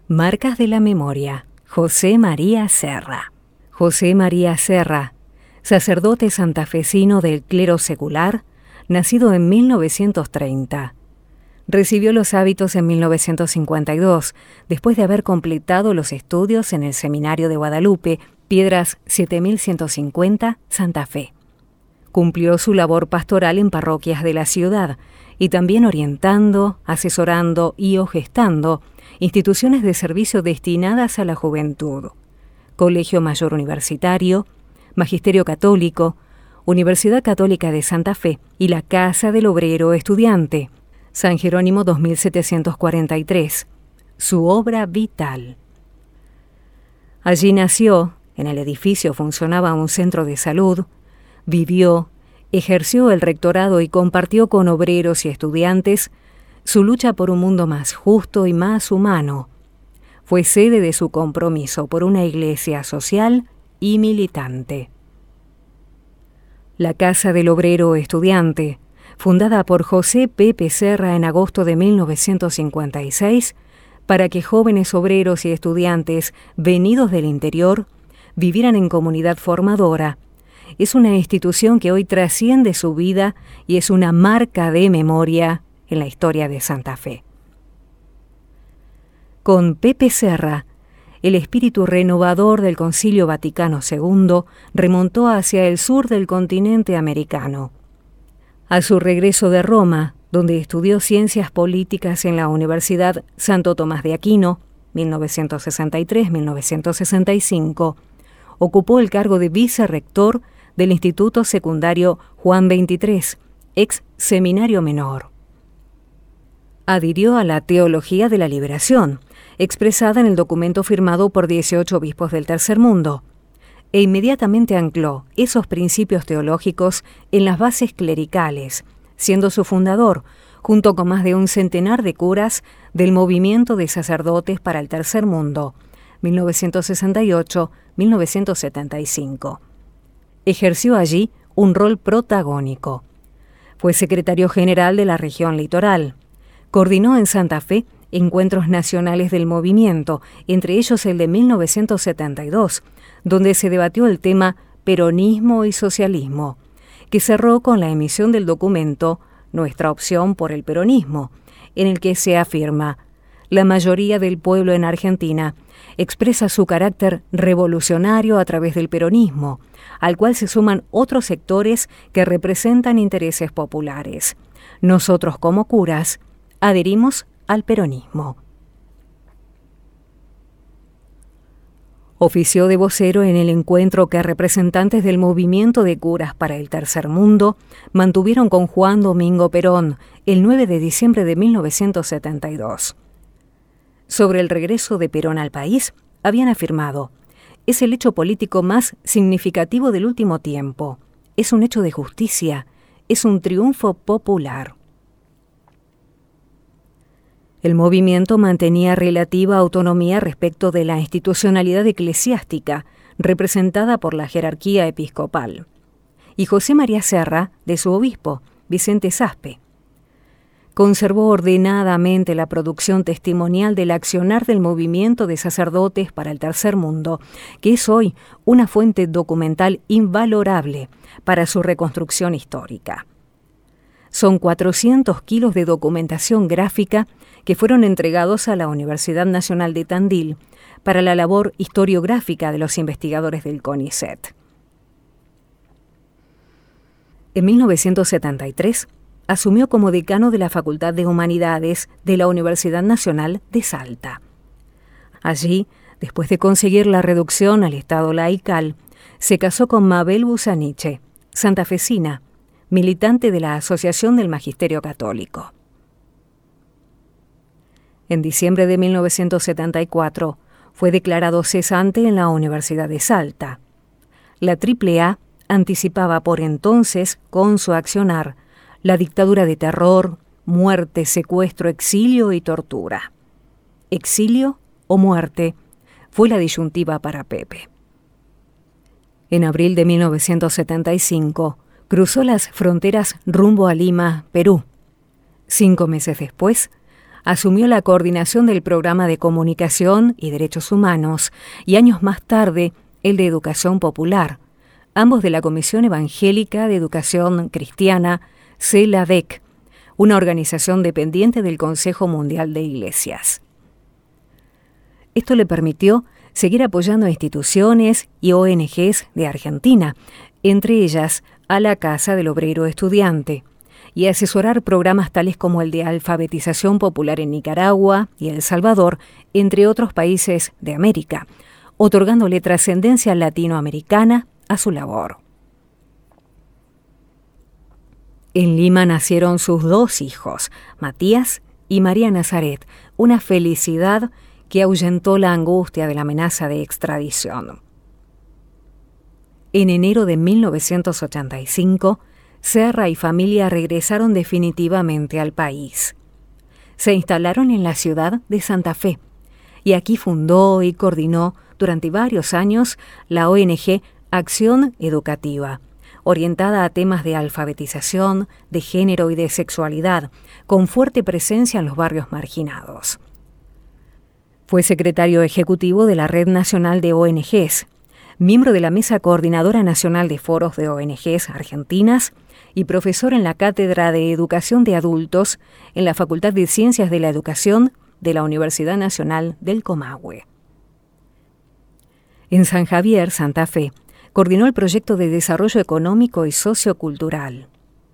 Marcas de la memoria. José María Serra. José María Serra, sacerdote santafesino del clero secular, nacido en 1930. Recibió los hábitos en 1952, después de haber completado los estudios en el Seminario de Guadalupe, Piedras 7150, Santa Fe. Cumplió su labor pastoral en parroquias de la ciudad y también orientando, asesorando y o gestando instituciones de servicio destinadas a la juventud, Colegio Mayor Universitario, Magisterio Católico, Universidad Católica de Santa Fe y la Casa del Obrero Estudiante, San Jerónimo 2743, su obra vital. Allí nació, en el edificio funcionaba un centro de salud, vivió, ejerció el rectorado y compartió con obreros y estudiantes su lucha por un mundo más justo y más humano. Fue sede de su compromiso por una iglesia social y militante. La Casa del Obrero Estudiante, fundada por José Pepe Serra en agosto de 1956, para que jóvenes obreros y estudiantes venidos del interior vivieran en comunidad formadora, es una institución que hoy trasciende su vida y es una marca de memoria en la historia de Santa Fe. Con Pepe Serra, el espíritu renovador del Concilio Vaticano II remontó hacia el sur del continente americano. A su regreso de Roma, donde estudió ciencias políticas en la Universidad Santo Tomás de Aquino, 1963-1965, ocupó el cargo de vicerrector del Instituto Secundario Juan XXIII, ex Seminario Menor. Adhirió a la teología de la liberación, expresada en el documento firmado por 18 obispos del Tercer Mundo, e inmediatamente ancló esos principios teológicos en las bases clericales, siendo su fundador, junto con más de un centenar de curas, del Movimiento de Sacerdotes para el Tercer Mundo, 1968-1975. Ejerció allí un rol protagónico. Fue secretario general de la región litoral. Coordinó en Santa Fe encuentros nacionales del movimiento, entre ellos el de 1972, donde se debatió el tema peronismo y socialismo, que cerró con la emisión del documento Nuestra opción por el peronismo, en el que se afirma: la mayoría del pueblo en Argentina expresa su carácter revolucionario a través del peronismo, al cual se suman otros sectores que representan intereses populares. Nosotros, como curas, adherimos al peronismo. Ofició de vocero en el encuentro que representantes del Movimiento de Curas para el Tercer Mundo mantuvieron con Juan Domingo Perón el 9 de diciembre de 1972. Sobre el regreso de Perón al país, habían afirmado: es el hecho político más significativo del último tiempo, es un hecho de justicia, es un triunfo popular. El movimiento mantenía relativa autonomía respecto de la institucionalidad eclesiástica, representada por la jerarquía episcopal, y José María Serra, de su obispo, Vicente Saspe. Conservó ordenadamente la producción testimonial del accionar del Movimiento de Sacerdotes para el Tercer Mundo, que es hoy una fuente documental invalorable para su reconstrucción histórica. Son 400 kilos de documentación gráfica que fueron entregados a la Universidad Nacional de Tandil para la labor historiográfica de los investigadores del CONICET. En 1973, asumió como decano de la Facultad de Humanidades de la Universidad Nacional de Salta. Allí, después de conseguir la reducción al estado laical, se casó con Mabel Busaniche, santafesina, militante de la Asociación del Magisterio Católico. En diciembre de 1974 fue declarado cesante en la Universidad de Salta. La AAA anticipaba por entonces, con su accionar, la dictadura de terror, muerte, secuestro, exilio y tortura. Exilio o muerte fue la disyuntiva para Pepe. En abril de 1975, cruzó las fronteras rumbo a Lima, Perú. 5 meses después, asumió la coordinación del Programa de Comunicación y Derechos Humanos y años más tarde el de Educación Popular, ambos de la Comisión Evangélica de Educación Cristiana, CELADEC, una organización dependiente del Consejo Mundial de Iglesias. Esto le permitió seguir apoyando a instituciones y ONGs de Argentina, entre ellas a la Casa del Obrero Estudiante, y asesorar programas tales como el de alfabetización popular en Nicaragua y El Salvador, entre otros países de América, otorgándole trascendencia latinoamericana a su labor. En Lima nacieron sus 2 hijos, Matías y María Nazaret, una felicidad que ahuyentó la angustia de la amenaza de extradición. En enero de 1985, Serra y familia regresaron definitivamente al país. Se instalaron en la ciudad de Santa Fe y aquí fundó y coordinó durante varios años la ONG Acción Educativa, orientada a temas de alfabetización, de género y de sexualidad, con fuerte presencia en los barrios marginados. Fue secretario ejecutivo de la Red Nacional de ONGs, miembro de la Mesa Coordinadora Nacional de Foros de ONGs Argentinas y profesor en la Cátedra de Educación de Adultos en la Facultad de Ciencias de la Educación de la Universidad Nacional del Comahue. En San Javier, Santa Fe, coordinó el proyecto de desarrollo económico y sociocultural.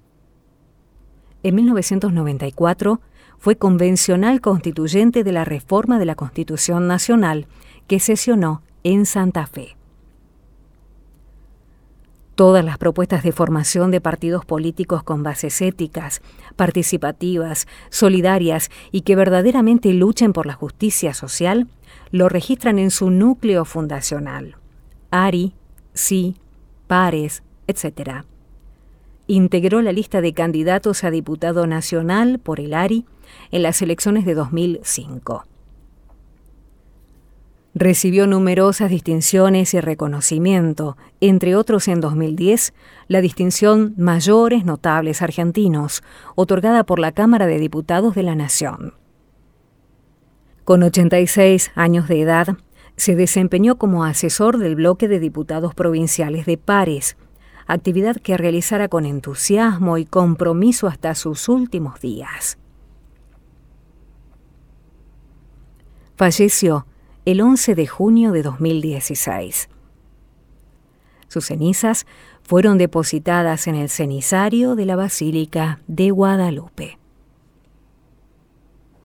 En 1994 fue convencional constituyente de la reforma de la Constitución Nacional que sesionó en Santa Fe. Todas las propuestas de formación de partidos políticos con bases éticas, participativas, solidarias y que verdaderamente luchen por la justicia social lo registran en su núcleo fundacional: ARI, Sí, Pares, etc. Integró la lista de candidatos a diputado nacional por el ARI en las elecciones de 2005. Recibió numerosas distinciones y reconocimiento, entre otros en 2010, la distinción Mayores Notables Argentinos, otorgada por la Cámara de Diputados de la Nación. Con 86 años de edad, se desempeñó como asesor del bloque de diputados provinciales de Pares, actividad que realizara con entusiasmo y compromiso hasta sus últimos días. Falleció el 11 de junio de 2016. Sus cenizas fueron depositadas en el cenizario de la Basílica de Guadalupe.